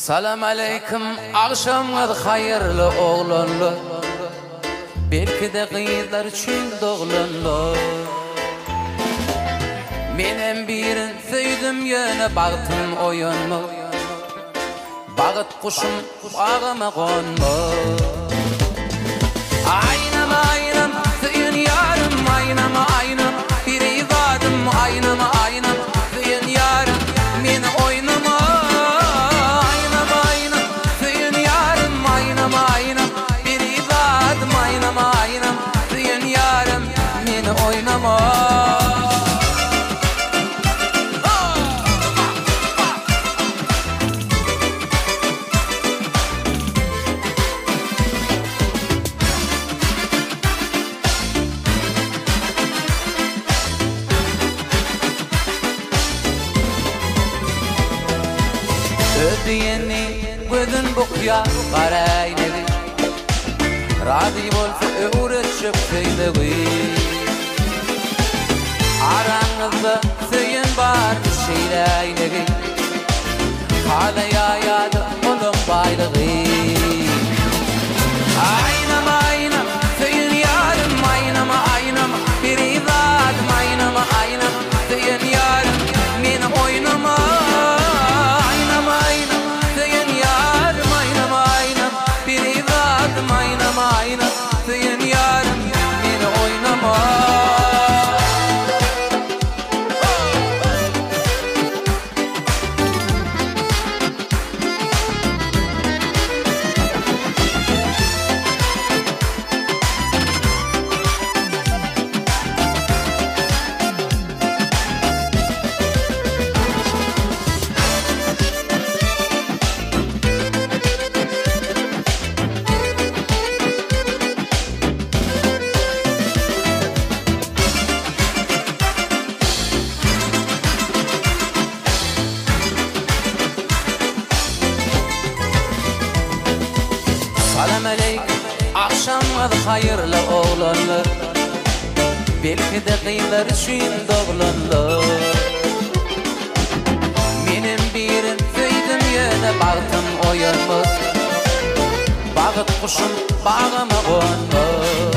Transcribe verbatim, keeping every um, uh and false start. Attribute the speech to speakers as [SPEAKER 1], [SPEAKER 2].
[SPEAKER 1] Salam aleyküm, akşamlar hayırlı oğlanlar. Belki de kıyılar için doğlanlar. Menem birin söydim yöne baktım oyunma. Bağıt kuşum bağıma konma. Aynam aynam söyün yarım, aynam aynam bir izadım, aynam aynam söyün yarım meni oynama. Aynam aynam söyün yarım, aynam aynam bir izadım, aynam aynam söyün yarım meni oynama. Ödeyeni gözün bukya qaraynevi Radi bolsa öğretşip söylevi Aranızda söyün bar şeylaynevi Halaya yadı olum baylığı Aynam aynam söyün yarım, aynam aynam bir izadım, aynam aynam söyün yarım meni oynama. Salam aleyküm, akşamlar hayırlı oğlanlar. Belki de kıyılar için doğlanlar. Menem birin söydim yöne baktım oyunma. Bağıt kuşum bağıma konma.